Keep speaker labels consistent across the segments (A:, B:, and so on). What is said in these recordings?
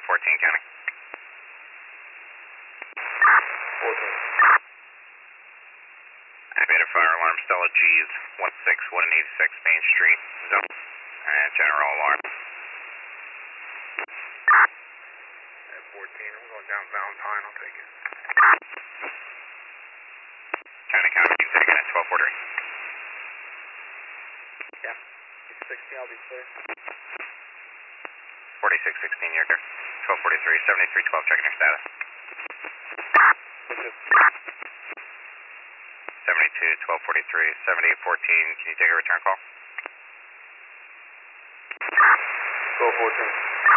A: 14 County.
B: 14.
A: Activated fire alarm, Stella G's 16186 Main Street, zone, and general alarm.
B: At 14, I'm going down Valentine, I'll take it.
A: County, say again at 1243.
B: Yeah, 60, I'll be clear.
A: 4616, you're there. 1243, 7312, checking your status. 72, 1243, 7814, can you take a return call?
B: 1214.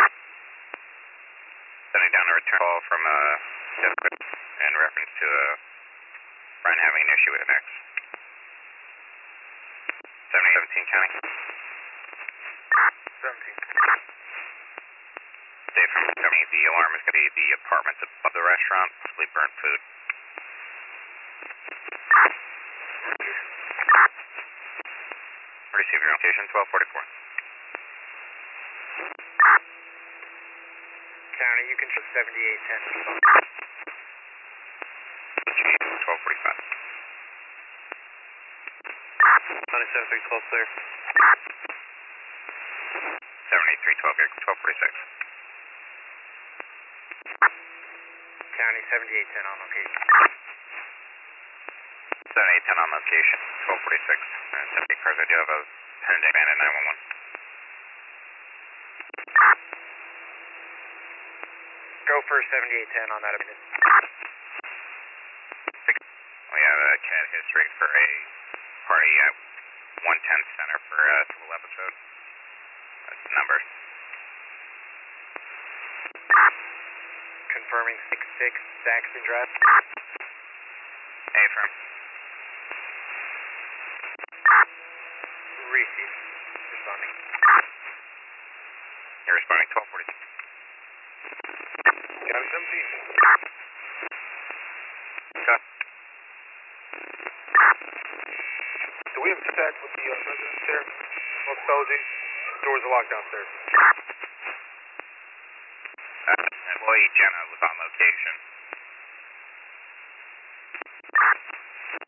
A: Sending down a return call from in reference to Brian having an issue with an X. 7017 County.
B: 17.
A: Dave from County, the alarm is going to be the apartments above the restaurant, possibly burnt food. Receive your location, 1244.
B: County, you can show 7810.
A: 1245.
B: 97312 clear.
A: 7312 here, 1246.
B: County, 7810 on location.
A: 7810 on location, 1246. And 78 cars, I do have a pending man at 911.
B: Go for 7810 on that minute.
A: We have a CAD history for a party at 110 Center for a school episode. That's the number.
B: Confirming 66 Saxton Drive.
A: Affirm.
B: Receive. Responding.
A: You're responding 1246.
B: County 17.
A: Got.
B: Do we have contact with the residents there? Most apologies. Doors are locked downstairs.
A: Employee Jenna was on location.